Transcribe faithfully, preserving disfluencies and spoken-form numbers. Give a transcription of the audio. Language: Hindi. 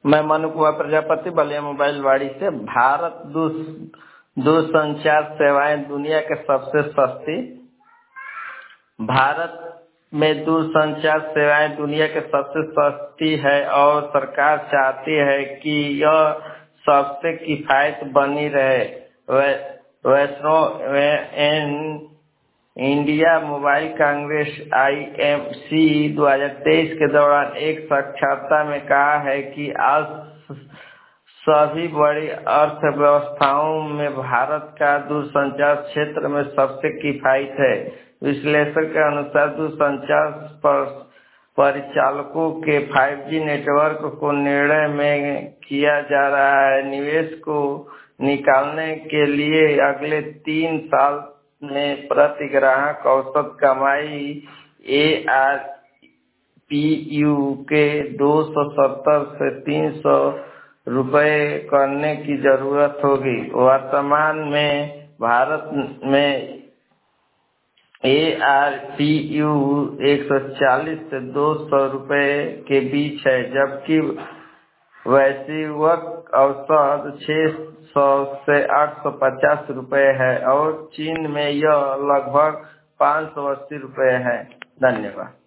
मैं मनु कुमार प्रजापति बलिया मोबाइल वाड़ी से। भारत दूर दूरसंचार सेवाएं दुनिया के सबसे सस्ती भारत में दूरसंचार सेवाएं दुनिया के सबसे सस्ती है और सरकार चाहती है कि यह सबसे किफायत बनी रहे। वैष्णो एन India mobile congress I M C दो हज़ार तेईस के दौरान एक साक्षात्कार में कहा है कि आज सभी बड़ी अर्थव्यवस्थाओं में भारत का दूरसंचार क्षेत्र में सबसे किफायत है। विश्लेषक के अनुसार दूरसंचार पर परिचालकों के फाइव जी नेटवर्क को निर्णय में किया जा रहा है। निवेश को निकालने के लिए अगले तीन साल में प्रति ग्राहक औसत कमाई ए आर पी यू के दो सौ सत्तर से तीन सौ रुपए करने की जरूरत होगी। वर्तमान में भारत में ए आर पी यू एक सौ चालीस से दो सौ रुपए के बीच है, जबकि वैश्विक औसत छह सौ से आठ सौ पचास रुपए है और चीन में यह लगभग पाँच सौ अस्सी रुपए है। धन्यवाद।